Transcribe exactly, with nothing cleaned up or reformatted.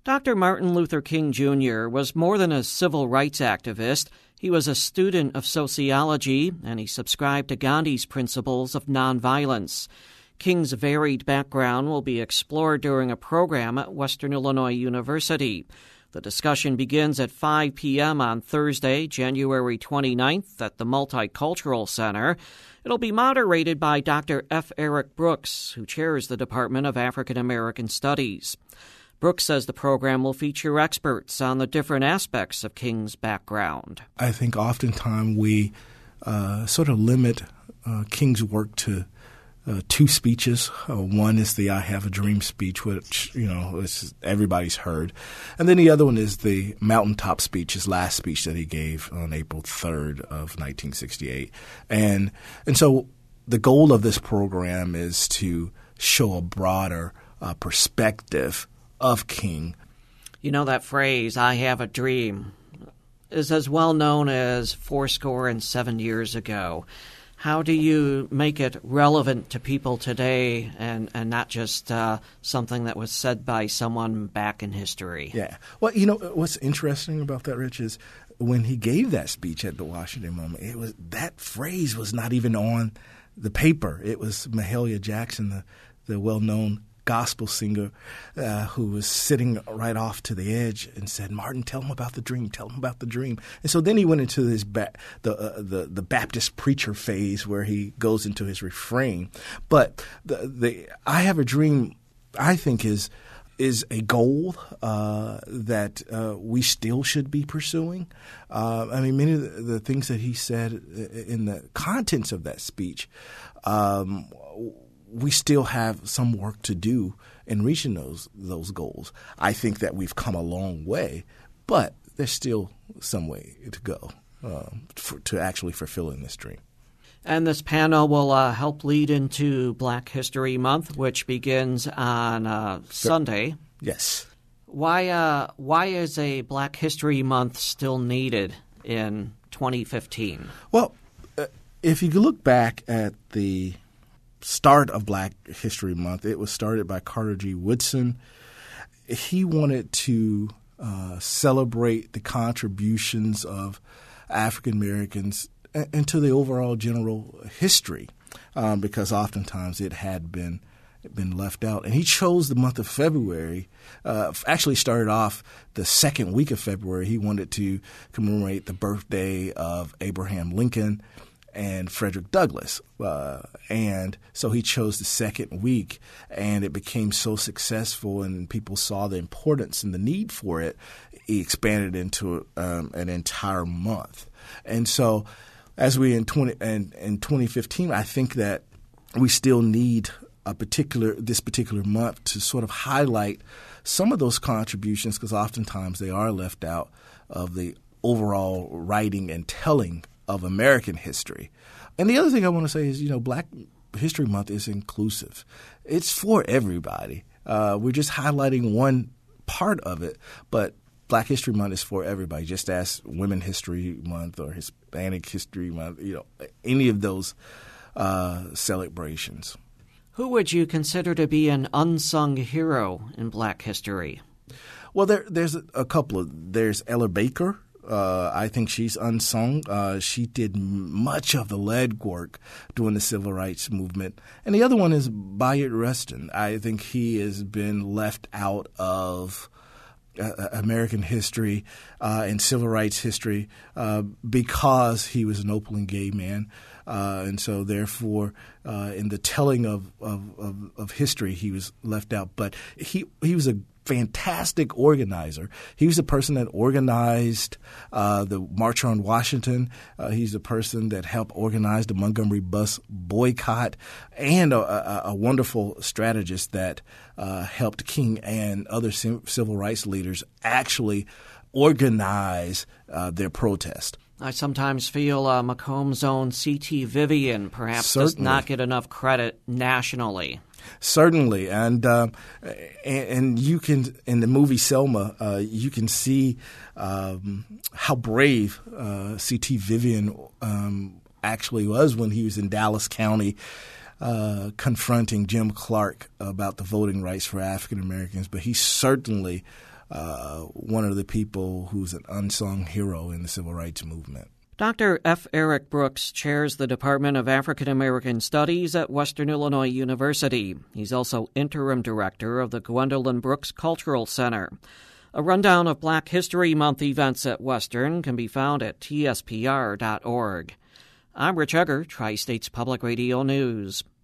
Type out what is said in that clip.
Doctor Martin Luther King Junior was more than a civil rights activist. He was a student of sociology, and he subscribed to Gandhi's principles of nonviolence. King's varied background will be explored during a program at Western Illinois University. The discussion begins at five p.m. on Thursday, January twenty-ninth at the Multicultural Center. It'll be moderated by Doctor F. Eric Brooks, who chairs the Department of African American Studies. Brooks says the program will feature experts on the different aspects of King's background. I think oftentimes we uh, sort of limit uh, King's work to uh, two speeches. Uh, one is the I Have a Dream speech, which, you know, is, everybody's heard. And then the other one is the Mountaintop speech, his last speech that he gave on April third of nineteen sixty-eight. And, and so the goal of this program is to show a broader uh, perspective of King. You know, that phrase, I have a dream, is as well known as fourscore and seven years ago. How do you make it relevant to people today and, and not just uh, something that was said by someone back in history? Yeah. Well, you know, what's interesting about that, Rich, is when he gave that speech at the Washington Monument, it was that phrase was not even on the paper. It was Mahalia Jackson, the, the well-known gospel singer uh, who was sitting right off to the edge and said, Martin, tell him about the dream, tell him about the dream. And so then he went into his ba- the, uh, the the Baptist preacher phase where he goes into his refrain. But the, the I Have a Dream, I think, is is a goal uh, that uh, we still should be pursuing. Uh, I mean, many of the, the things that he said in the contents of that speech, um, we still have some work to do in reaching those those goals. I think that we've come a long way, but there's still some way to go uh, for, to actually fulfilling this dream. And this panel will uh, help lead into Black History Month, which begins on uh, Sunday. Yes. Why uh, why is a Black History Month still needed in twenty fifteen? Well, uh, if you look back at the start of Black History Month, it was started by Carter G. Woodson. He wanted to uh, celebrate the contributions of African Americans into the overall general history, um, because oftentimes it had been been left out. And he chose the month of February. Uh, actually started off the second week of February. He wanted to commemorate the birthday of Abraham Lincoln and Frederick Douglass. Uh, and so he chose the second week, and it became so successful and people saw the importance and the need for it, he expanded into um, an entire month. And so as we in twenty and in twenty fifteen, I think that we still need a particular this particular month to sort of highlight some of those contributions, because oftentimes they are left out of the overall writing and telling of American history. And the other thing I want to say is, you know, Black History Month is inclusive. It's for everybody. Uh, we're just highlighting one part of it, but Black History Month is for everybody, just as Women History Month or Hispanic History Month, you know, any of those uh, celebrations. Who would you consider to be an unsung hero in Black history? Well, there, there's a, a couple of – there's Ella Baker. Uh, I think she's unsung. Uh, she did much of the legwork during the Civil Rights Movement. And the other one is Bayard Rustin. I think he has been left out of uh, American history uh, and civil rights history uh, because he was an openly gay man. Uh, and so, therefore, uh, in the telling of, of, of, of history, he was left out. But he he was a fantastic organizer. He was the person that organized uh, the March on Washington. Uh, he's the person that helped organize the Montgomery bus boycott, and a, a, a wonderful strategist that uh, helped King and other civil rights leaders actually organize uh, their protest. I sometimes feel uh, Macomb's own C T Vivian perhaps Certainly. does not get enough credit nationally. Certainly, and uh, and, and you can in the movie Selma, uh, you can see um, how brave uh, C T Vivian um, actually was when he was in Dallas County uh, confronting Jim Clark about the voting rights for African Americans. But he certainly uh, one of the people who's an unsung hero in the civil rights movement. Doctor F. Eric Brooks chairs the Department of African American Studies at Western Illinois University. He's also interim director of the Gwendolyn Brooks Cultural Center. A rundown of Black History Month events at Western can be found at T S P R dot org. I'm Rich Egger, Tri-States Public Radio News.